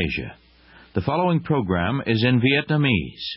Asia. The following program is in Vietnamese.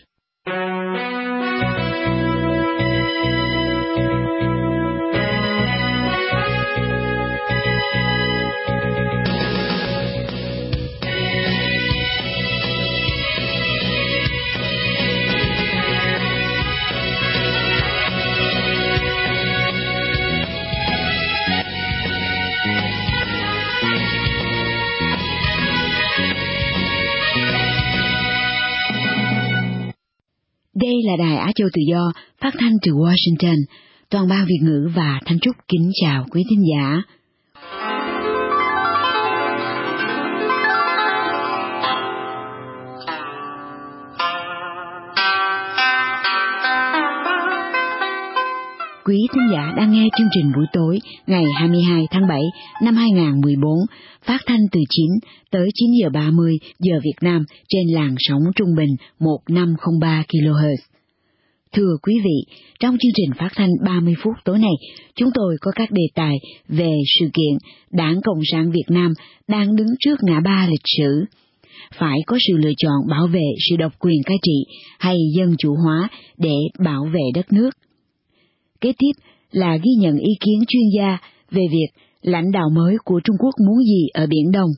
Đây là Đài Á Châu Tự Do, phát thanh từ Washington. Toàn ban Việt ngữ và Thanh Trúc kính chào quý thính giả. Quý thính giả đang nghe chương trình buổi tối ngày 22 tháng 7 năm 2014, phát thanh từ 9 tới 9 giờ 30 giờ Việt Nam trên làn sóng trung bình 1503 kHz. Thưa quý vị, trong chương trình phát thanh 30 phút tối nay, chúng tôi có các đề tài về sự kiện Đảng Cộng sản Việt Nam đang đứng trước ngã ba lịch sử. Phải có sự lựa chọn bảo vệ sự độc quyền cai trị hay dân chủ hóa để bảo vệ đất nước. Kế tiếp là ghi nhận ý kiến chuyên gia về việc lãnh đạo mới của Trung Quốc muốn gì ở Biển Đông.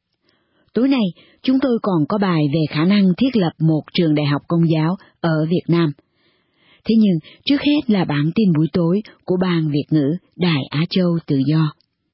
Tối nay, chúng tôi còn có bài về khả năng thiết lập một trường đại học Công giáo ở Việt Nam. Thế nhưng, trước hết là bản tin buổi tối của Ban Việt ngữ Đài Á Châu Tự Do.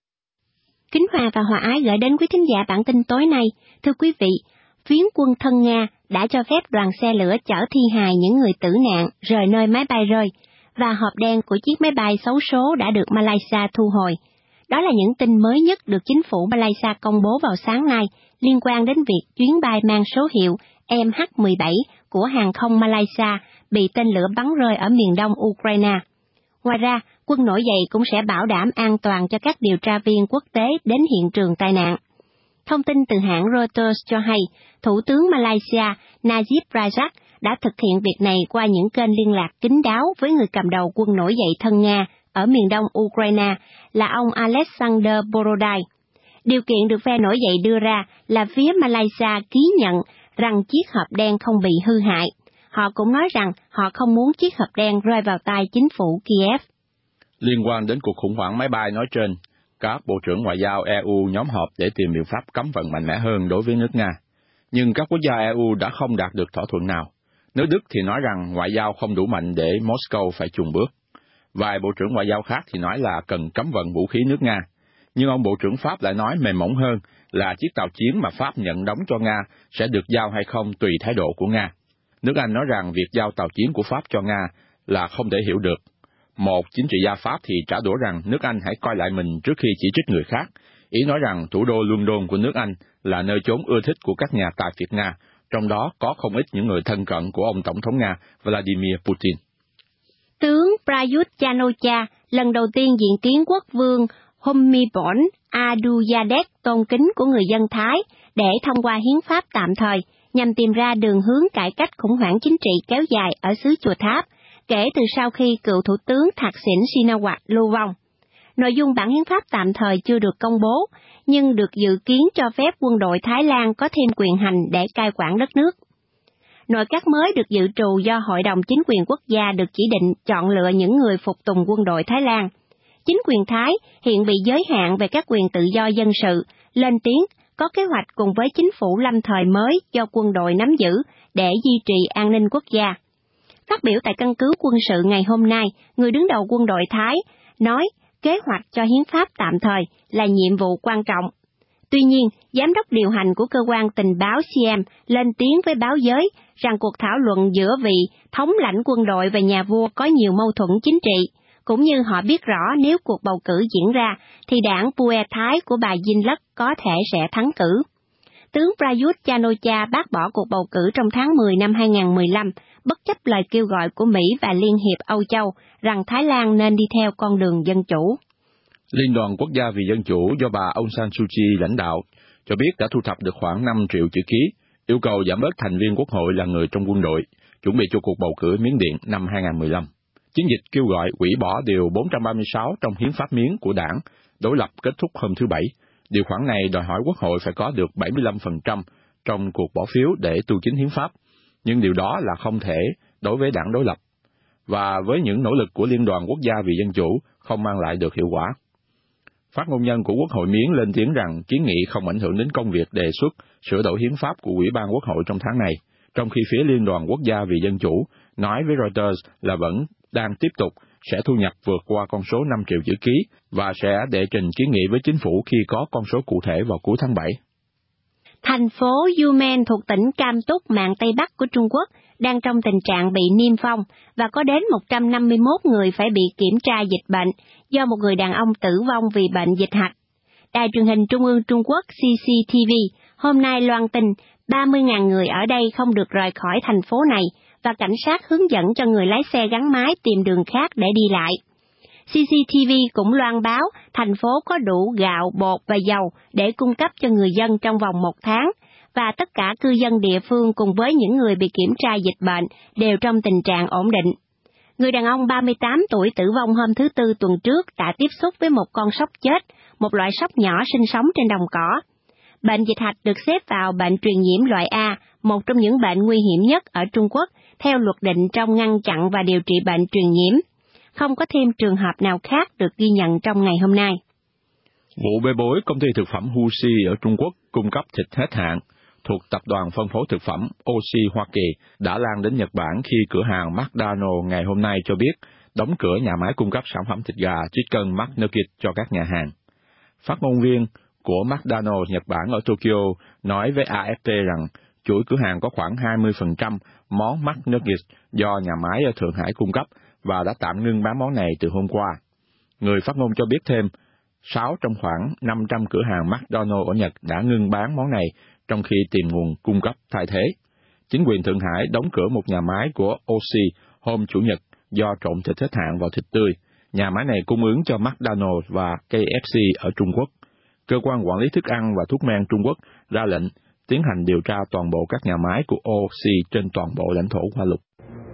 Kính Hòa và Hòa Ái gửi đến quý thính giả bản tin tối nay. Thưa quý vị, phiến quân thân Nga đã cho phép đoàn xe lửa chở thi hài những người tử nạn rời nơi máy bay rơi, và hộp đen của chiếc máy bay xấu số đã được Malaysia thu hồi. Đó là những tin mới nhất được chính phủ Malaysia công bố vào sáng nay liên quan đến việc chuyến bay mang số hiệu MH17 của hàng không Malaysia bị tên lửa bắn rơi ở miền đông Ukraine. Ngoài ra, quân nổi dậy cũng sẽ bảo đảm an toàn cho các điều tra viên quốc tế đến hiện trường tai nạn. Thông tin từ hãng Reuters cho hay, Thủ tướng Malaysia Najib Razak đã thực hiện việc này qua những kênh liên lạc kín đáo với người cầm đầu quân nổi dậy thân Nga ở miền đông Ukraine là ông Alexander Borodai. Điều kiện được phe nổi dậy đưa ra là phía Malaysia ký nhận rằng chiếc hộp đen không bị hư hại. Họ cũng nói rằng họ không muốn chiếc hộp đen rơi vào tay chính phủ Kiev. Liên quan đến cuộc khủng hoảng máy bay nói trên, các bộ trưởng ngoại giao EU nhóm họp để tìm biện pháp cấm vận mạnh mẽ hơn đối với nước Nga. Nhưng các quốc gia EU đã không đạt được thỏa thuận nào. Nước Đức thì nói rằng ngoại giao không đủ mạnh để Moscow phải chùn bước. Vài bộ trưởng ngoại giao khác thì nói là cần cấm vận vũ khí nước Nga. Nhưng ông bộ trưởng Pháp lại nói mềm mỏng hơn là chiếc tàu chiến mà Pháp nhận đóng cho Nga sẽ được giao hay không tùy thái độ của Nga. Nước Anh nói rằng việc giao tàu chiến của Pháp cho Nga là không thể hiểu được. Một chính trị gia Pháp thì trả đũa rằng nước Anh hãy coi lại mình trước khi chỉ trích người khác. Ý nói rằng thủ đô London của nước Anh là nơi chốn ưa thích của các nhà tài phiệt Nga, trong đó có không ít những người thân cận của ông Tổng thống Nga Vladimir Putin. Tướng Prayut Chan-o-cha lần đầu tiên diện kiến quốc vương Bhumibol Adulyadej tôn kính của người dân Thái để thông qua hiến pháp tạm thời nhằm tìm ra đường hướng cải cách khủng hoảng chính trị kéo dài ở xứ Chùa Tháp, kể từ sau khi cựu thủ tướng Thaksin Shinawatra lưu vong. Nội dung bản hiến pháp tạm thời chưa được công bố, nhưng được dự kiến cho phép quân đội Thái Lan có thêm quyền hành để cai quản đất nước. Nội các mới được dự trù do Hội đồng Chính quyền Quốc gia được chỉ định chọn lựa những người phục tùng quân đội Thái Lan. Chính quyền Thái hiện bị giới hạn về các quyền tự do dân sự, lên tiếng có kế hoạch cùng với chính phủ lâm thời mới do quân đội nắm giữ để duy trì an ninh quốc gia. Phát biểu tại căn cứ quân sự ngày hôm nay, người đứng đầu quân đội Thái nói kế hoạch cho hiến pháp tạm thời là nhiệm vụ quan trọng. Tuy nhiên, giám đốc điều hành của cơ quan tình báo Siem lên tiếng với báo giới rằng cuộc thảo luận giữa vị thống lãnh quân đội và nhà vua có nhiều mâu thuẫn chính trị, cũng như họ biết rõ nếu cuộc bầu cử diễn ra thì đảng Pheu Thái của bà Yingluck có thể sẽ thắng cử. Tướng Prayut Chan-o-cha bác bỏ cuộc bầu cử trong tháng 10 năm 2015, bất chấp lời kêu gọi của Mỹ và Liên hiệp Âu Châu rằng Thái Lan nên đi theo con đường dân chủ. Liên đoàn Quốc gia vì Dân chủ do bà Aung San Suu Kyi lãnh đạo cho biết đã thu thập được khoảng 5 triệu chữ ký, yêu cầu giảm bớt thành viên quốc hội là người trong quân đội, chuẩn bị cho cuộc bầu cử Miến Điện năm 2015. Chiến dịch kêu gọi hủy bỏ điều 436 trong hiến pháp Miến của đảng đối lập kết thúc hôm thứ Bảy. Điều khoản này đòi hỏi quốc hội phải có được 75% trong cuộc bỏ phiếu để tu chính hiến pháp, nhưng điều đó là không thể đối với đảng đối lập, và với những nỗ lực của Liên đoàn Quốc gia vì Dân chủ không mang lại được hiệu quả. Phát ngôn nhân của Quốc hội Miến lên tiếng rằng kiến nghị không ảnh hưởng đến công việc đề xuất sửa đổi hiến pháp của Ủy ban Quốc hội trong tháng này, trong khi phía Liên đoàn Quốc gia vì Dân chủ nói với Reuters là vẫn đang tiếp tục sẽ thu nhập vượt qua con số 5 triệu chữ ký và sẽ đệ trình kiến nghị với chính phủ khi có con số cụ thể vào cuối tháng 7. Thành phố Yumen thuộc tỉnh Cam Túc, mạn Tây Bắc của Trung Quốc đang trong tình trạng bị niêm phong và có đến 151 người phải bị kiểm tra dịch bệnh do một người đàn ông tử vong vì bệnh dịch hạch. Đài truyền hình Trung ương Trung Quốc CCTV hôm nay loan tin 30.000 người ở đây không được rời khỏi thành phố này và cảnh sát hướng dẫn cho người lái xe gắn máy tìm đường khác để đi lại. CCTV cũng loan báo thành phố có đủ gạo, bột và dầu để cung cấp cho người dân trong vòng 1 tháng, và tất cả cư dân địa phương cùng với những người bị kiểm tra dịch bệnh đều trong tình trạng ổn định. Người đàn ông 38 tuổi tử vong hôm thứ Tư tuần trước đã tiếp xúc với một con sóc chết, một loại sóc nhỏ sinh sống trên đồng cỏ. Bệnh dịch hạch được xếp vào bệnh truyền nhiễm loại A, một trong những bệnh nguy hiểm nhất ở Trung Quốc, theo luật định trong ngăn chặn và điều trị bệnh truyền nhiễm. Không có thêm trường hợp nào khác được ghi nhận trong ngày hôm nay. Vụ bê bối công ty thực phẩm Huxi ở Trung Quốc cung cấp thịt hết hạn thuộc tập đoàn phân phối thực phẩm Oxy Hoa Kỳ đã lan đến Nhật Bản khi cửa hàng McDonald's ngày hôm nay cho biết đóng cửa nhà máy cung cấp sản phẩm thịt gà chicken McNuggets cho các nhà hàng. Phát ngôn viên của McDonald's Nhật Bản ở Tokyo nói với AFP rằng chuỗi cửa hàng có khoảng 20% món McNuggets do nhà máy ở Thượng Hải cung cấp và đã tạm ngưng bán món này từ hôm qua. Người phát ngôn cho biết thêm, 6 trong khoảng 500 cửa hàng McDonald's ở Nhật đã ngưng bán món này trong khi tìm nguồn cung cấp thay thế. Chính quyền Thượng Hải đóng cửa một nhà máy của Oxy hôm Chủ nhật do trộn thịt hết hạn vào thịt tươi. Nhà máy này cung ứng cho McDonald's và KFC ở Trung Quốc. Cơ quan quản lý thức ăn và thuốc men Trung Quốc ra lệnh tiến hành điều tra toàn bộ các nhà máy của Oxy trên toàn bộ lãnh thổ Hoa Lục.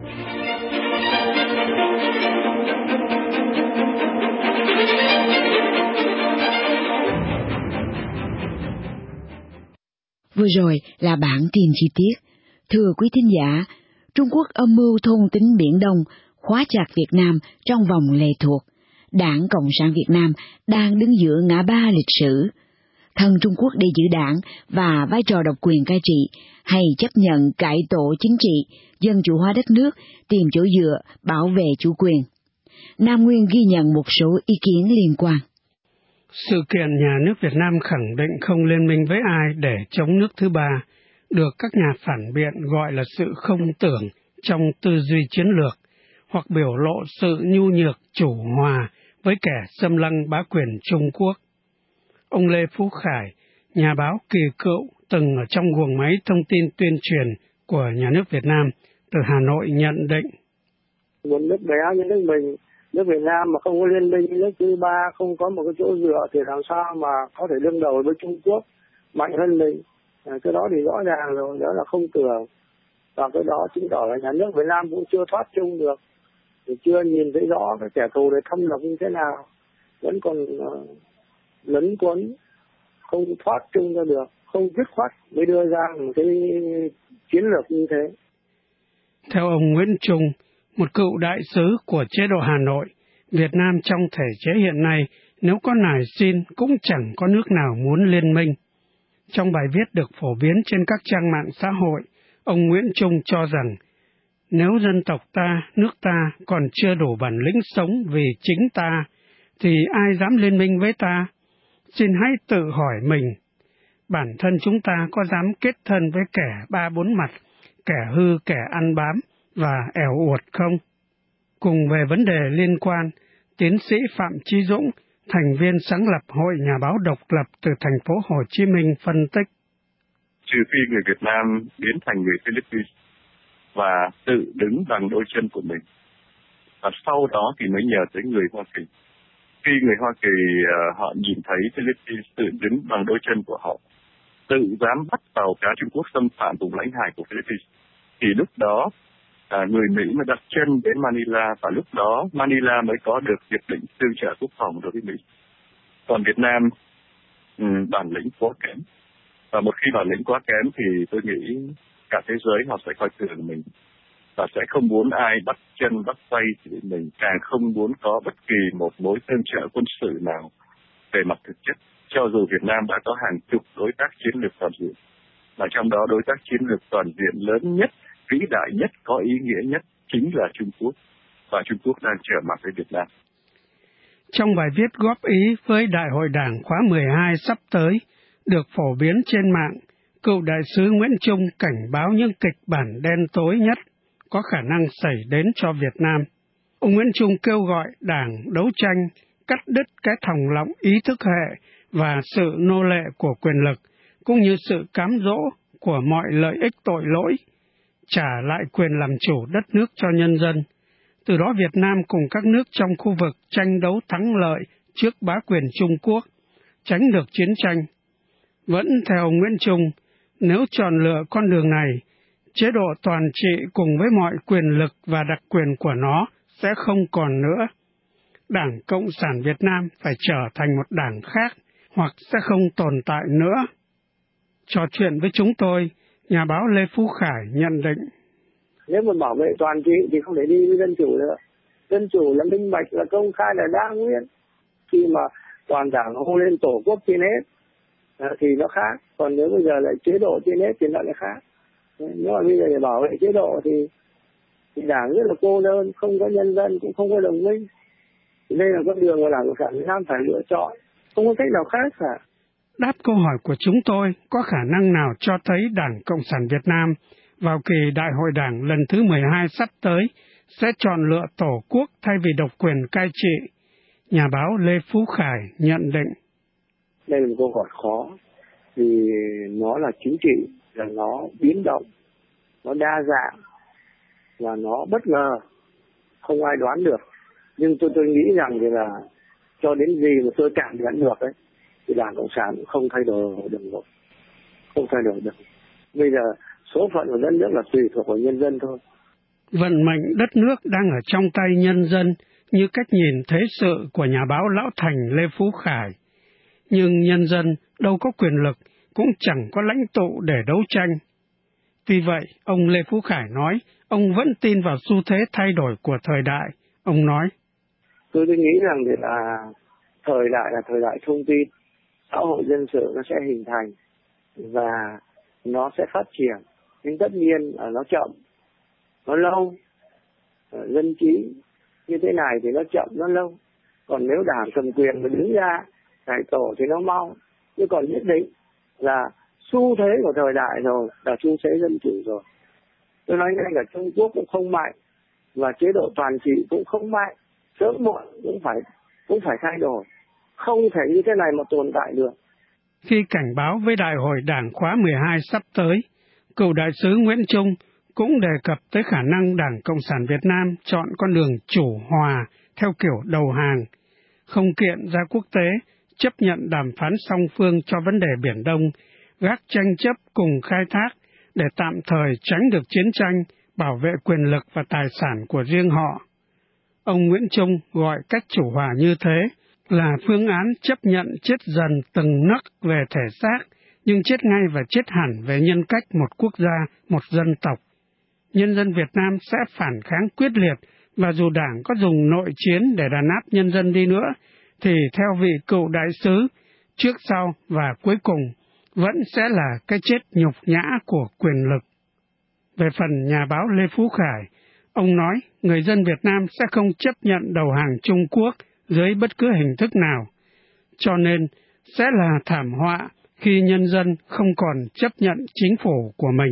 Vừa rồi là bản tin chi tiết. Thưa quý thính giả, Trung Quốc âm mưu thôn tính Biển Đông, khóa chặt Việt Nam trong vòng lệ thuộc. Đảng Cộng sản Việt Nam đang đứng giữa ngã ba lịch sử. Thân Trung Quốc để giữ đảng và vai trò độc quyền cai trị, hay chấp nhận cải tổ chính trị, dân chủ hóa đất nước, tìm chỗ dựa, bảo vệ chủ quyền. Nam Nguyên ghi nhận một số ý kiến liên quan. Sự kiện nhà nước Việt Nam khẳng định không liên minh với ai để chống nước thứ ba, được các nhà phản biện gọi là sự không tưởng trong tư duy chiến lược, hoặc biểu lộ sự nhu nhược chủ hòa với kẻ xâm lăng bá quyền Trung Quốc. Ông Lê Phú Khải, nhà báo kỳ cựu từng ở trong guồng máy thông tin tuyên truyền của nhà nước Việt Nam từ Hà Nội nhận định. Một nước bé như nước mình, nước Việt Nam mà không có liên minh với nước thứ ba, không có một cái chỗ dựa thì làm sao mà có thể đương đầu với Trung Quốc mạnh hơn mình. Cái đó thì rõ ràng rồi, đó là không tưởng. Và cái đó chứng tỏ là nhà nước Việt Nam cũng chưa thoát chung được, thì chưa nhìn thấy rõ cái kẻ thù để thâm độc như thế nào, vẫn còn lấn quấn, không thoát chung ra được, không dứt khoát mới đưa ra một cái chiến lược như thế. Theo ông Nguyễn Trung, một cựu đại sứ của chế độ Hà Nội, Việt Nam trong thể chế hiện nay nếu có nài xin cũng chẳng có nước nào muốn liên minh. Trong bài viết được phổ biến trên các trang mạng xã hội, ông Nguyễn Trung cho rằng nếu dân tộc ta, nước ta còn chưa đủ bản lĩnh sống vì chính ta, thì ai dám liên minh với ta? Xin hãy tự hỏi mình, bản thân chúng ta có dám kết thân với kẻ ba bốn mặt, kẻ hư kẻ ăn bám và ẻo uột không? Cùng về vấn đề liên quan, tiến sĩ Phạm Chí Dũng, thành viên sáng lập Hội Nhà báo độc lập từ thành phố Hồ Chí Minh phân tích. Trừ phi người Việt Nam biến thành người Philippines và tự đứng bằng đôi chân của mình, và sau đó thì mới nhờ tới người Hoa Kỳ. Khi người Hoa Kỳ họ nhìn thấy Philippines tự đứng bằng đôi chân của họ, tự dám bắt tàu cá Trung Quốc xâm phạm vùng lãnh hải của Philippines, thì lúc đó người Mỹ mới đặt chân đến Manila, và lúc đó Manila mới có được hiệp định tương trợ quốc phòng đối với Mỹ. Còn Việt Nam bản lĩnh quá kém, Và một khi bản lĩnh quá kém thì tôi nghĩ cả thế giới họ sẽ coi thường mình và sẽ không muốn ai bắt chân bắt tay chỉ mình, càng không muốn có bất kỳ một mối tương trợ quân sự nào về mặt thực chất. Cho dù Việt Nam đã có hàng chục đối tác chiến lược toàn diện, mà trong đó đối tác chiến lược toàn diện lớn nhất, vĩ đại nhất, có ý nghĩa nhất chính là Trung Quốc, và Trung Quốc đang trở mặt với Việt Nam. Trong bài viết góp ý với Đại hội Đảng khóa 12 sắp tới, được phổ biến trên mạng, cựu đại sứ Nguyễn Trung cảnh báo những kịch bản đen tối nhất có khả năng xảy đến cho Việt Nam. Ông Nguyễn Trung kêu gọi Đảng đấu tranh, cắt đứt cái thòng lọng ý thức hệ và sự nô lệ của quyền lực, cũng như sự cám dỗ của mọi lợi ích tội lỗi, trả lại quyền làm chủ đất nước cho nhân dân. Từ đó Việt Nam cùng các nước trong khu vực tranh đấu thắng lợi trước bá quyền Trung Quốc, tránh được chiến tranh. Vẫn theo ông Nguyễn Trung, nếu chọn lựa con đường này, chế độ toàn trị cùng với mọi quyền lực và đặc quyền của nó sẽ không còn nữa. Đảng Cộng sản Việt Nam phải trở thành một đảng khác hoặc sẽ không tồn tại nữa. Trò chuyện với chúng tôi, nhà báo Lê Phú Khải nhận định. Nếu mà bảo vệ toàn trị thì không thể đi với dân chủ nữa. Dân chủ là minh bạch, là công khai, là đa nguyên. Khi mà toàn đảng hô lên tổ quốc trên hết thì nó khác. Còn nếu bây giờ lại chế độ trên hết thì nó lại khác. Nếu mà bây giờ để bảo vệ chế độ thì đảng rất là cô đơn, không có nhân dân, cũng không có đồng minh. Thì đây là con đường mà Đảng Cộng sản Việt Nam phải lựa chọn, không có cách nào khác cả. Đáp câu hỏi của chúng tôi, có khả năng nào cho thấy Đảng Cộng sản Việt Nam vào kỳ Đại hội Đảng lần thứ 12 sắp tới sẽ chọn lựa tổ quốc thay vì độc quyền cai trị? Nhà báo Lê Phú Khải nhận định. Đây là một câu hỏi khó, vì nó là chính trị, là nó biến động, nó đa dạng, và nó bất ngờ, không ai đoán được. Nhưng tôi nghĩ rằng thì là cho đến gì mà tôi cảm nhận được ấy, thì Đảng Cộng sản cũng không thay đổi được rồi. Không thay đổi được. Bây giờ số phận của đất nước là tùy thuộc vào nhân dân thôi. Vận mệnh đất nước đang ở trong tay nhân dân, như cách nhìn thế sự của nhà báo lão thành Lê Phú Khải. Nhưng nhân dân đâu có quyền lực, cũng chẳng có lãnh tụ để đấu tranh. Vì vậy, ông Lê Phú Khải nói, ông vẫn tin vào xu thế thay đổi của thời đại. Ông nói, tôi nghĩ rằng là thời đại là thời đại thông tin, xã hội dân sự nó sẽ hình thành và nó sẽ phát triển. Nhưng tất nhiên là nó chậm, nó lâu. Dân trí như thế này thì nó chậm, nó lâu. Còn nếu đảng cầm quyền mà đứng ra cải tổ thì nó mau. Nhưng còn nhất định là xu thế của thời đại rồi, là xu thế dân chủ rồi. Tôi nói ngay là Trung Quốc cũng không mạnh và chế độ toàn trị cũng không mạnh, sớm muộn cũng phải thay đổi, không thể như thế này mà tồn tại được. Khi cảnh báo với Đại hội Đảng khóa 12 sắp tới, cựu đại sứ Nguyễn Trung cũng đề cập tới khả năng Đảng Cộng sản Việt Nam chọn con đường chủ hòa theo kiểu đầu hàng, không kiện ra quốc tế, chấp nhận đàm phán song phương cho vấn đề Biển Đông, gác tranh chấp cùng khai thác để tạm thời tránh được chiến tranh, bảo vệ quyền lực và tài sản của riêng họ. Ông Nguyễn Trung gọi cách chủ hòa như thế là phương án chấp nhận chết dần từng nấc về thể xác, nhưng chết ngay và chết hẳn về nhân cách một quốc gia, một dân tộc. Nhân dân Việt Nam sẽ phản kháng quyết liệt, và dù Đảng có dùng nội chiến để đàn áp nhân dân đi nữa, thì theo vị cựu đại sứ, trước sau và cuối cùng vẫn sẽ là cái chết nhục nhã của quyền lực. Về phần nhà báo Lê Phú Khải, ông nói người dân Việt Nam sẽ không chấp nhận đầu hàng Trung Quốc dưới bất cứ hình thức nào, cho nên sẽ là thảm họa khi nhân dân không còn chấp nhận chính phủ của mình.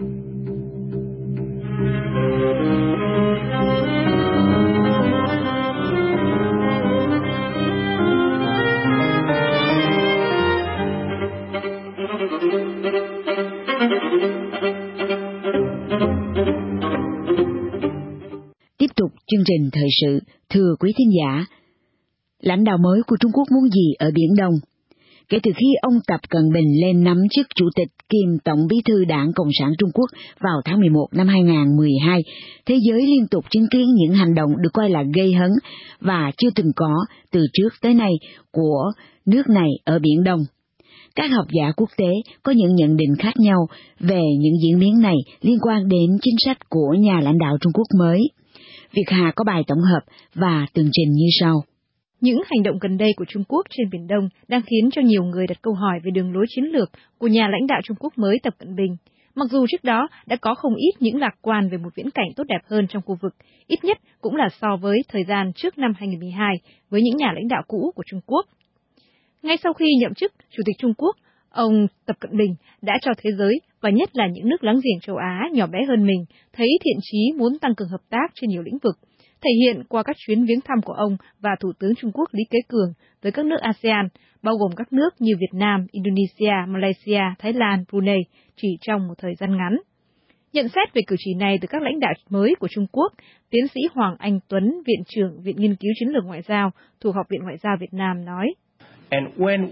Tiếp tục chương trình thời sự, thưa quý thính giả, lãnh đạo mới của Trung Quốc muốn gì ở Biển Đông? Kể từ khi ông Tập Cận Bình lên nắm chức Chủ tịch kiêm Tổng bí thư Đảng Cộng sản Trung Quốc vào tháng 11 năm 2012, thế giới liên tục chứng kiến những hành động được coi là gây hấn và chưa từng có từ trước tới nay của nước này ở Biển Đông. Các học giả quốc tế có những nhận định khác nhau về những diễn biến này liên quan đến chính sách của nhà lãnh đạo Trung Quốc mới. Việt Hà có bài tổng hợp và tường trình như sau. Những hành động gần đây của Trung Quốc trên Biển Đông đang khiến cho nhiều người đặt câu hỏi về đường lối chiến lược của nhà lãnh đạo Trung Quốc mới Tập Cận Bình. Mặc dù trước đó đã có không ít những lạc quan về một viễn cảnh tốt đẹp hơn trong khu vực, ít nhất cũng là so với thời gian trước năm 2012 với những nhà lãnh đạo cũ của Trung Quốc. Ngay sau khi nhậm chức Chủ tịch Trung Quốc, ông Tập Cận Bình đã cho thế giới, và nhất là những nước láng giềng châu Á nhỏ bé hơn mình, thấy thiện chí muốn tăng cường hợp tác trên nhiều lĩnh vực, thể hiện qua các chuyến viếng thăm của ông và Thủ tướng Trung Quốc Lý Kế Cường tới các nước ASEAN, bao gồm các nước như Việt Nam, Indonesia, Malaysia, Thái Lan, Brunei, chỉ trong một thời gian ngắn. Nhận xét về cử chỉ này từ các lãnh đạo mới của Trung Quốc, tiến sĩ Hoàng Anh Tuấn, Viện trưởng Viện Nghiên cứu Chiến lược Ngoại giao thuộc Học viện Ngoại giao Việt Nam nói: And when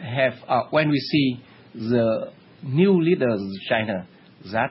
we see the new leaders of China that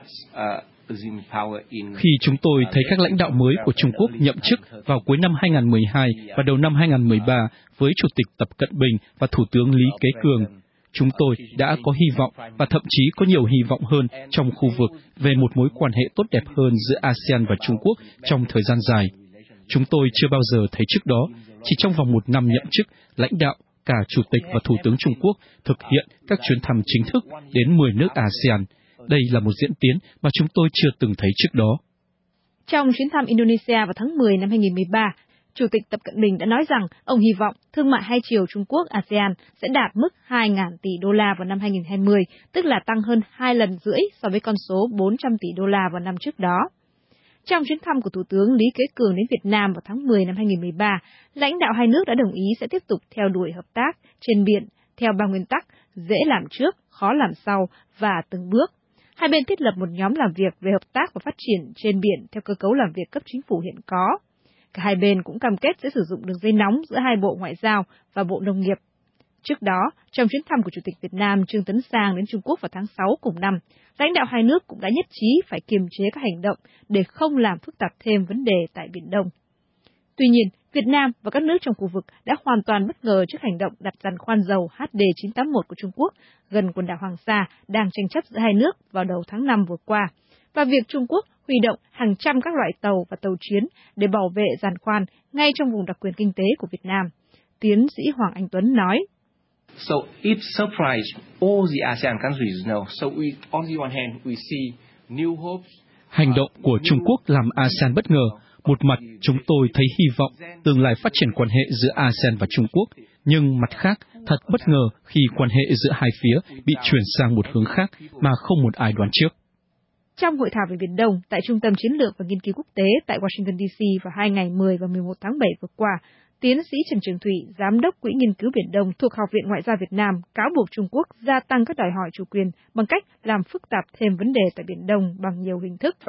is in power in Khi chúng tôi thấy các lãnh đạo mới của Trung Quốc nhậm chức vào cuối năm 2012 và đầu năm 2013 với Chủ tịch Tập Cận Bình và Thủ tướng Lý Kế Cường, chúng tôi đã có hy vọng và thậm chí có nhiều hy vọng hơn trong khu vực về một mối quan hệ tốt đẹp hơn giữa ASEAN và Trung Quốc trong thời gian dài. Chúng tôi chưa bao giờ thấy trước đó, chỉ trong vòng một năm nhậm chức, lãnh đạo cả Chủ tịch và Thủ tướng Trung Quốc thực hiện các chuyến thăm chính thức đến 10 nước ASEAN. Đây là một diễn tiến mà chúng tôi chưa từng thấy trước đó. Trong chuyến thăm Indonesia vào tháng 10 năm 2013, Chủ tịch Tập Cận Bình đã nói rằng ông hy vọng thương mại hai chiều Trung Quốc-ASEAN sẽ đạt mức 2.000 tỷ đô la vào năm 2020, tức là tăng hơn 2 lần rưỡi so với con số 400 tỷ đô la vào năm trước đó. Trong chuyến thăm của Thủ tướng Lý Kế Cường đến Việt Nam vào tháng 10 năm 2013, lãnh đạo hai nước đã đồng ý sẽ tiếp tục theo đuổi hợp tác trên biển theo 3 nguyên tắc: dễ làm trước, khó làm sau và từng bước. Hai bên thiết lập một nhóm làm việc về hợp tác và phát triển trên biển theo cơ cấu làm việc cấp chính phủ hiện có. Cả hai bên cũng cam kết sẽ sử dụng đường dây nóng giữa hai Bộ Ngoại giao và Bộ Nông nghiệp. Trước đó, trong chuyến thăm của Chủ tịch Việt Nam Trương Tấn Sang đến Trung Quốc vào tháng 6 cùng năm, lãnh đạo hai nước cũng đã nhất trí phải kiềm chế các hành động để không làm phức tạp thêm vấn đề tại Biển Đông. Tuy nhiên, Việt Nam và các nước trong khu vực đã hoàn toàn bất ngờ trước hành động đặt giàn khoan dầu HD981 của Trung Quốc gần quần đảo Hoàng Sa đang tranh chấp giữa hai nước vào đầu tháng 5 vừa qua, và việc Trung Quốc huy động hàng trăm các loại tàu và tàu chiến để bảo vệ giàn khoan ngay trong vùng đặc quyền kinh tế của Việt Nam. Tiến sĩ Hoàng Anh Tuấn nói: So it surprised all the ASEAN countries now. So on the one hand, we see new hopes. Hành động của Trung Quốc làm ASEAN bất ngờ. Một mặt, chúng tôi thấy hy vọng tương lai phát triển quan hệ giữa ASEAN và Trung Quốc, nhưng mặt khác, thật bất ngờ khi quan hệ giữa hai phía bị chuyển sang một hướng khác mà không một ai đoán trước. Trong hội thảo về Biển Đông tại Trung tâm Chiến lược và Nghiên cứu Quốc tế tại Washington DC vào 2 ngày 10 và 11 tháng 7 vừa qua, tiến sĩ Trần Trường Thủy, Giám đốc Quỹ Nghiên cứu Biển Đông thuộc Học viện Ngoại giao Việt Nam, cáo buộc Trung Quốc gia tăng các đòi hỏi chủ quyền bằng cách làm phức tạp thêm vấn đề tại Biển Đông bằng nhiều hình thức.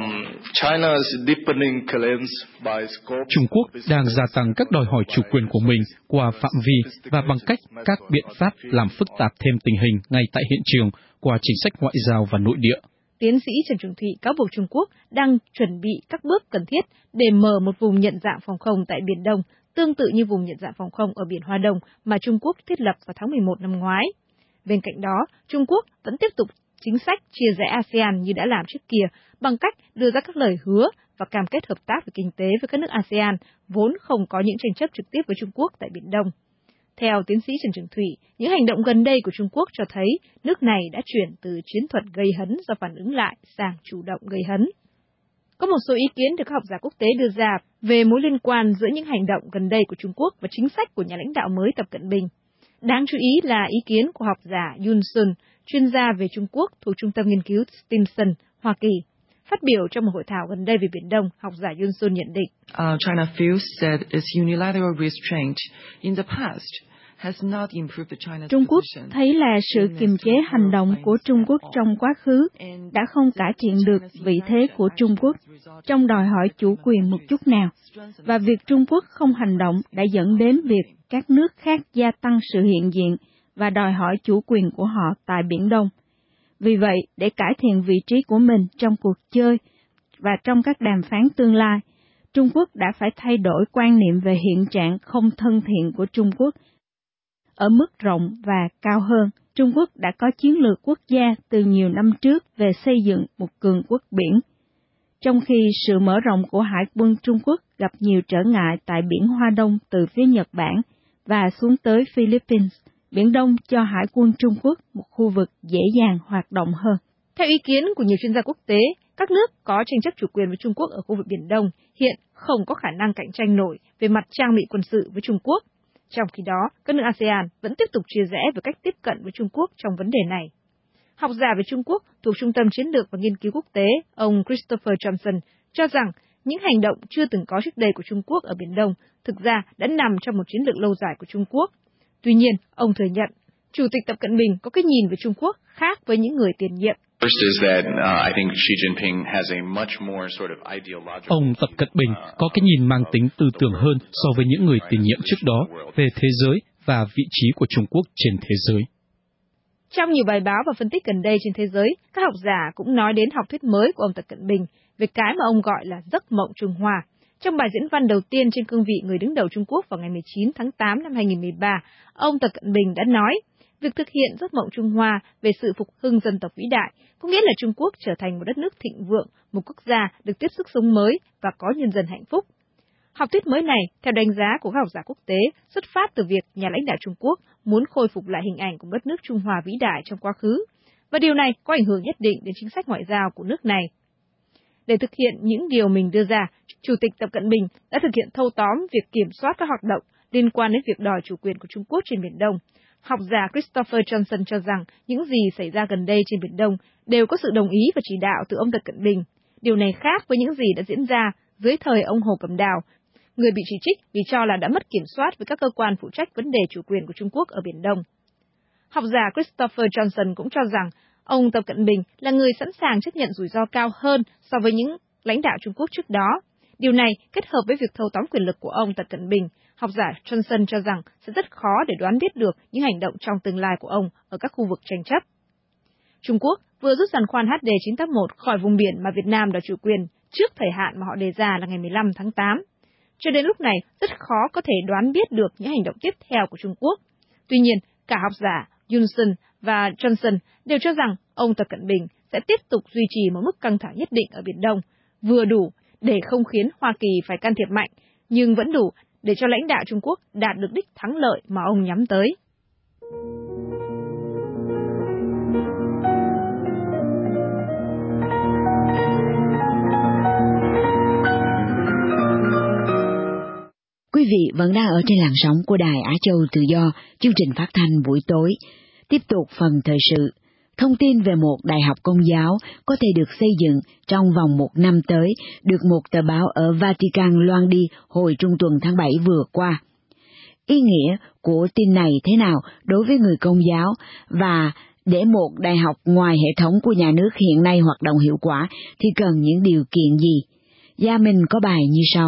Trung Quốc đang gia tăng các đòi hỏi chủ quyền của mình qua phạm vi và bằng cách các biện pháp làm phức tạp thêm tình hình ngay tại hiện trường qua chính sách ngoại giao và nội địa. Tiến sĩ Trần Trường Thủy cáo buộc Trung Quốc đang chuẩn bị các bước cần thiết để mở một vùng nhận dạng phòng không tại Biển Đông, tương tự như vùng nhận dạng phòng không ở Biển Hoa Đông mà Trung Quốc thiết lập vào tháng 11 năm ngoái. Bên cạnh đó, Trung Quốc vẫn tiếp tục chính sách chia rẽ ASEAN như đã làm trước kia bằng cách đưa ra các lời hứa và cam kết hợp tác về kinh tế với các nước ASEAN vốn không có những tranh chấp trực tiếp với Trung Quốc tại Biển Đông. Theo tiến sĩ Trần Trường Thủy, những hành động gần đây của Trung Quốc cho thấy nước này đã chuyển từ chiến thuật gây hấn do phản ứng lại sang chủ động gây hấn. Có một số ý kiến được các học giả quốc tế đưa ra về mối liên quan giữa những hành động gần đây của Trung Quốc và chính sách của nhà lãnh đạo mới Tập Cận Bình. Đáng chú ý là ý kiến của học giả Yun Sun, chuyên gia về Trung Quốc thuộc Trung tâm Nghiên cứu Stimson, Hoa Kỳ. Phát biểu trong một hội thảo gần đây về Biển Đông, học giả Yun Sun nhận định: China feels that its unilateral restraint in the past has not improved China's Trung Quốc thấy là sự kiềm chế hành động của Trung Quốc trong quá khứ đã không cải thiện được vị thế của Trung Quốc trong đòi hỏi chủ quyền một chút nào, và việc Trung Quốc không hành động đã dẫn đến việc các nước khác gia tăng sự hiện diện và đòi hỏi chủ quyền của họ tại Biển Đông. Vì vậy, để cải thiện vị trí của mình trong cuộc chơi và trong các đàm phán tương lai, Trung Quốc đã phải thay đổi quan niệm về hiện trạng không thân thiện của Trung Quốc ở mức rộng và cao hơn Trung Quốc đã có chiến lược quốc gia từ nhiều năm trước về xây dựng một cường quốc biển. Trong khi sự mở rộng của Hải quân Trung Quốc gặp nhiều trở ngại tại biển Hoa Đông từ phía Nhật Bản và xuống tới Philippines, Biển Đông cho Hải quân Trung Quốc một khu vực dễ dàng hoạt động hơn. Theo ý kiến của nhiều chuyên gia quốc tế, các nước có tranh chấp chủ quyền với Trung Quốc ở khu vực Biển Đông hiện không có khả năng cạnh tranh nổi về mặt trang bị quân sự với Trung Quốc. Trong khi đó, các nước ASEAN vẫn tiếp tục chia rẽ về cách tiếp cận với Trung Quốc trong vấn đề này. Học giả về Trung Quốc thuộc Trung tâm Chiến lược và Nghiên cứu Quốc tế, ông Christopher Johnson, cho rằng những hành động chưa từng có trước đây của Trung Quốc ở Biển Đông thực ra đã nằm trong một chiến lược lâu dài của Trung Quốc. Tuy nhiên, ông thừa nhận, Chủ tịch Tập Cận Bình có cái nhìn về Trung Quốc khác với những người tiền nhiệm. Ông Tập Cận Bình có cái nhìn mang tính tư tưởng hơn so với những người tiền nhiệm trước đó về thế giới và vị trí của Trung Quốc trên thế giới. Trong nhiều bài báo và phân tích gần đây trên thế giới, các học giả cũng nói đến học thuyết mới của ông Tập Cận Bình về cái mà ông gọi là giấc mộng Trung Hoa. Trong bài diễn văn đầu tiên trên cương vị người đứng đầu Trung Quốc vào ngày 19 tháng 8 năm 2013, ông Tập Cận Bình đã nói, việc thực hiện giấc mộng Trung Hoa về sự phục hưng dân tộc vĩ đại có nghĩa là Trung Quốc trở thành một đất nước thịnh vượng, một quốc gia được tiếp sức sống mới và có nhân dân hạnh phúc. Học thuyết mới này, theo đánh giá của các học giả quốc tế, xuất phát từ việc nhà lãnh đạo Trung Quốc muốn khôi phục lại hình ảnh của đất nước Trung Hoa vĩ đại trong quá khứ, và điều này có ảnh hưởng nhất định đến chính sách ngoại giao của nước này. Để thực hiện những điều mình đưa ra, Chủ tịch Tập Cận Bình đã thực hiện thâu tóm việc kiểm soát các hoạt động liên quan đến việc đòi chủ quyền của Trung Quốc trên Biển Đông. Học giả Christopher Johnson cho rằng những gì xảy ra gần đây trên Biển Đông đều có sự đồng ý và chỉ đạo từ ông Tập Cận Bình. Điều này khác với những gì đã diễn ra dưới thời ông Hồ Cẩm Đào, người bị chỉ trích vì cho là đã mất kiểm soát với các cơ quan phụ trách vấn đề chủ quyền của Trung Quốc ở Biển Đông. Học giả Christopher Johnson cũng cho rằng ông Tập Cận Bình là người sẵn sàng chấp nhận rủi ro cao hơn so với những lãnh đạo Trung Quốc trước đó. Điều này kết hợp với việc thâu tóm quyền lực của ông Tập Cận Bình, học giả Johnson cho rằng sẽ rất khó để đoán biết được những hành động trong tương lai của ông ở các khu vực tranh chấp. Trung Quốc vừa rút giàn khoan HD 981 khỏi vùng biển mà Việt Nam đòi chủ quyền trước thời hạn mà họ đề ra là ngày 15 tháng 8. Cho đến lúc này, rất khó có thể đoán biết được những hành động tiếp theo của Trung Quốc. Tuy nhiên, cả học giả Yunsun và Johnson đều cho rằng ông Tập Cận Bình sẽ tiếp tục duy trì một mức căng thẳng nhất định ở Biển Đông, vừa đủ để không khiến Hoa Kỳ phải can thiệp mạnh, nhưng vẫn đủ để cho lãnh đạo Trung Quốc đạt được đích thắng lợi mà ông nhắm tới. Quý vị vẫn đang ở trên làn sóng của Đài Á Châu Tự Do, chương trình phát thanh buổi tối. Tiếp tục phần thời sự. Thông tin về một đại học Công giáo có thể được xây dựng trong vòng 1 năm tới, được một tờ báo ở Vatican loan đi hồi trung tuần tháng 7 vừa qua. Ý nghĩa của tin này thế nào đối với người Công giáo, và để một đại học ngoài hệ thống của nhà nước hiện nay hoạt động hiệu quả thì cần những điều kiện gì? Gia Minh có bài như sau.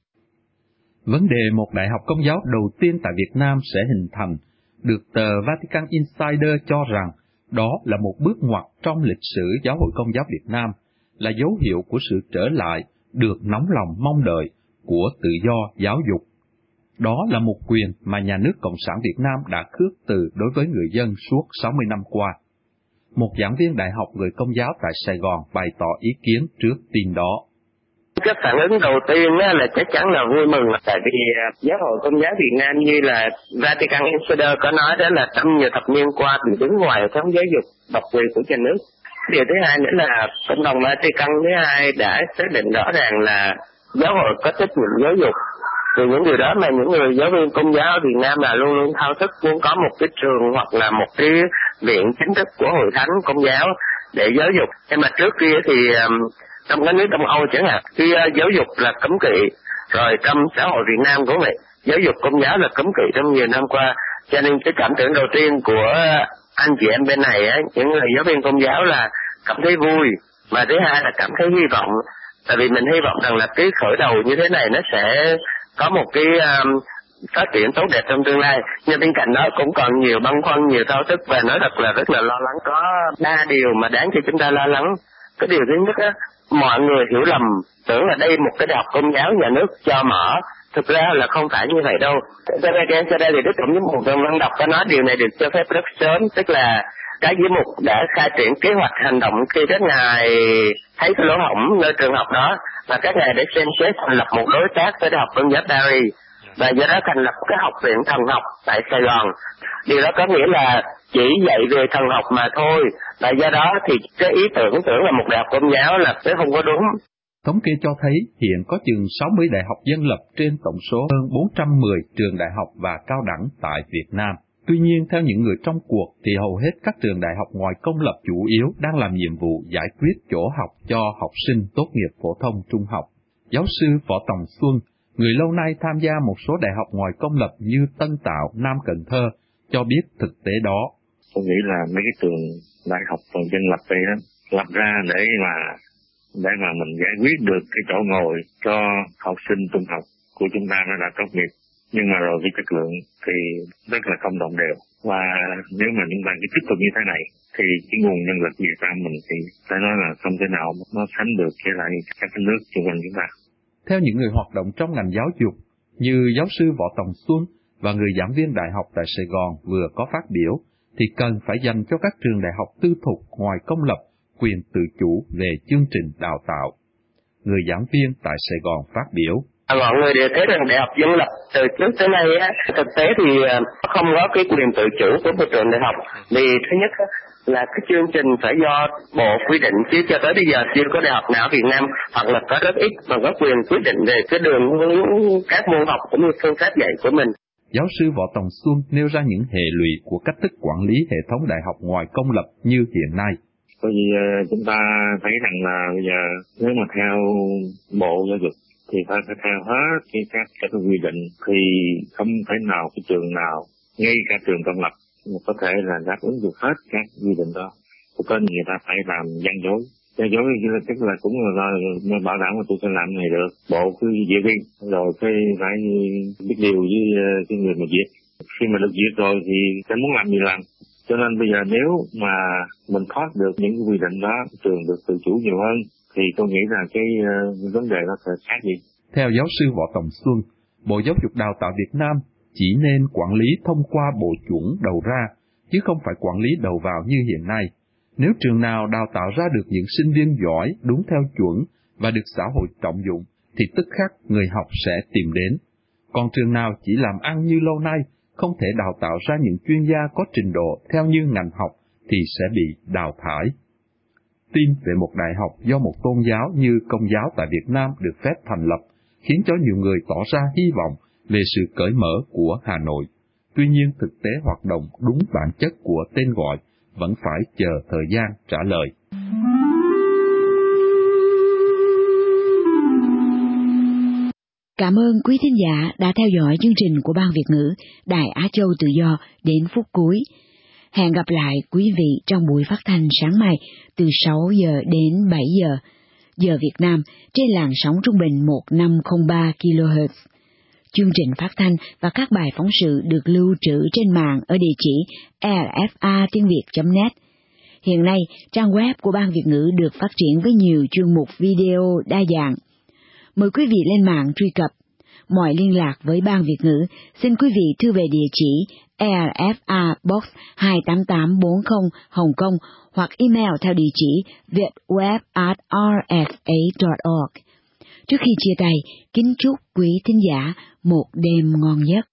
Vấn đề một đại học Công giáo đầu tiên tại Việt Nam sẽ hình thành, được tờ Vatican Insider cho rằng đó là một bước ngoặt trong lịch sử Giáo hội Công giáo Việt Nam, là dấu hiệu của sự trở lại được nóng lòng mong đợi của tự do giáo dục. Đó là một quyền mà nhà nước Cộng sản Việt Nam đã khước từ đối với người dân suốt 60 năm qua. Một giảng viên đại học người Công giáo tại Sài Gòn bày tỏ ý kiến trước tin đó. Cái phản ứng đầu tiên là chắc chắn là vui mừng, tại vì Giáo hội Công giáo Việt Nam như là Vatican Insider có nói đó là trong nhiều thập niên qua bị đứng ngoài hệ thống giáo dục độc quyền của nhà nước. Điều thứ hai nữa là cộng đồng Vatican thứ hai đã xác định rõ ràng là giáo hội có trách nhiệm giáo dục. Từ những điều đó mà những người giáo viên Công giáo Việt Nam là luôn luôn thao thức muốn có một cái trường hoặc là một cái viện chính thức của Hội Thánh Công giáo để giáo dục. Nhưng mà trước kia thì trong các nước Đông Âu chẳng hạn, khi giáo dục là cấm kỵ, rồi trong xã hội Việt Nam cũng vậy, giáo dục Công giáo là cấm kỵ trong nhiều năm qua. Cho nên cái cảm tưởng đầu tiên của anh chị em bên này những người giáo viên Công giáo là cảm thấy vui, mà thứ hai là cảm thấy hy vọng, tại vì mình hy vọng rằng là cái khởi đầu như thế này nó sẽ có một cái phát triển tốt đẹp trong tương lai. Nhưng bên cạnh đó cũng còn nhiều băn khoăn, nhiều thao thức, và nói thật là rất là lo lắng. Có 3 điều mà đáng cho chúng ta lo lắng. Cái điều thứ nhất mọi người hiểu lầm, tưởng là đây một cái đại học Công giáo nhà nước cho mở, Thực ra là không phải như vậy đâu. VTN thì Đức Tổng giám mục Trần Văn Đọc có nói điều này được cho phép rất sớm, tức là các giám mục đã khai triển kế hoạch hành động khi các ngài thấy cái lỗ hổng nơi trường học đó, và các ngài đã xem xét thành lập một đối tác với Đại học Công giáo Paris, và do đó thành lập cái học viện thần học tại Sài Gòn. Điều đó có nghĩa là chỉ dạy về thần học mà thôi, và do đó thì cái ý tưởng là một đại học Công giáo là cái không có đúng. Thống kê cho thấy hiện có chừng 60 đại học dân lập trên tổng số hơn 410 trường đại học và cao đẳng tại Việt Nam. Tuy nhiên, theo những người trong cuộc thì hầu hết các trường đại học ngoài công lập chủ yếu đang làm nhiệm vụ giải quyết chỗ học cho học sinh tốt nghiệp phổ thông trung học. Giáo sư Võ Tòng Xuân, người lâu nay tham gia một số đại học ngoài công lập như Tân Tạo, Nam Cần Thơ, cho biết thực tế đó. Tôi nghĩ là mấy cái trường đại học dân lập đây đó, lập ra để mà mình giải quyết được cái chỗ ngồi cho học sinh trung học của chúng ta nó đã tốt nghiệp, nhưng mà rồi cái chất lượng thì rất là không đồng đều, và nếu mà chúng ta cứ tiếp tục như thế này thì cái nguồn nhân lực Việt Nam mình thì phải nói là không thể nào nó sánh được với lại các nước xung quanh chúng ta. Theo những người hoạt động trong ngành giáo dục như giáo sư Võ Tòng Xuân và người giảng viên đại học tại Sài Gòn vừa có phát biểu, thì cần phải dành cho các trường đại học tư thục ngoài công lập quyền tự chủ về chương trình đào tạo. Người giảng viên tại Sài Gòn phát biểu: Mọi người đều thấy rằng đại học dân lập từ trước tới nay thực tế thì không có cái quyền tự chủ của một trường đại học. Vì thứ nhất là cái chương trình phải do bộ quy định, chứ cho tới bây giờ chưa có đại học nào Việt Nam hoặc là có rất ít mà có quyền quyết định về cái đường hướng các môn học cũng như phương pháp dạy của mình. Giáo sư Võ Tòng Xuân nêu ra những hệ lụy của cách thức quản lý hệ thống đại học ngoài công lập như hiện nay. Bởi vì chúng ta thấy rằng là bây giờ nếu mà theo Bộ Giáo dục thì phải theo hết các quy định, thì không thể nào cái trường nào, ngay cả trường công lập, có thể là đáp ứng được hết các quy định đó. Cho nên người ta phải làm gian dối tức là cũng là bảo đảm là tôi sẽ làm này được. Bộ cứ duyệt đi, rồi phải biết điều với cái người mà duyệt. Khi mà được duyệt rồi thì sẽ muốn làm gì làm. Cho nên bây giờ nếu mà mình thoát được những quy định đó, trường được tự chủ nhiều hơn, thì tôi nghĩ là cái vấn đề nó sẽ khác gì. Theo giáo sư Võ Tòng Xuân, Bộ Giáo dục Đào tạo Việt Nam chỉ nên quản lý thông qua bộ chuẩn đầu ra, chứ không phải quản lý đầu vào như hiện nay. Nếu trường nào đào tạo ra được những sinh viên giỏi đúng theo chuẩn và được xã hội trọng dụng, thì tức khắc người học sẽ tìm đến. Còn trường nào chỉ làm ăn như lâu nay, không thể đào tạo ra những chuyên gia có trình độ theo như ngành học, thì sẽ bị đào thải. Tin về một đại học do một tôn giáo như Công giáo tại Việt Nam được phép thành lập, khiến cho nhiều người tỏ ra hy vọng về sự cởi mở của Hà Nội. Tuy nhiên, thực tế hoạt động đúng bản chất của tên gọi vẫn phải chờ thời gian trả lời. Cảm ơn quý thính giả đã theo dõi chương trình của Ban Việt ngữ Đài Á Châu Tự Do đến phút cuối. Hẹn gặp lại quý vị trong buổi phát thanh sáng mai từ 6 giờ đến 7 giờ, giờ Việt Nam, trên làn sóng trung bình 1503 kHz. Chương trình phát thanh và các bài phóng sự được lưu trữ trên mạng ở địa chỉ rfa.tiếng.việt.net. Hiện nay, trang web của Ban Việt ngữ được phát triển với nhiều chuyên mục video đa dạng. Mời quý vị lên mạng truy cập. Mọi liên lạc với Ban Việt ngữ, xin quý vị thư về địa chỉ RFA Box 28840 Hồng Kông hoặc email theo địa chỉ vietweb@rfa.org. Trước khi chia tay, kính chúc quý thính giả một đêm ngon giấc.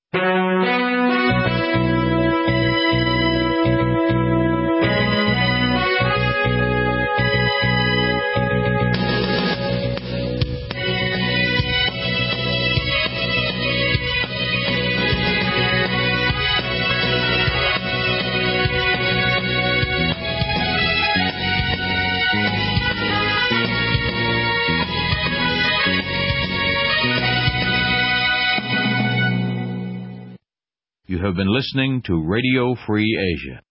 You have been listening to Radio Free Asia.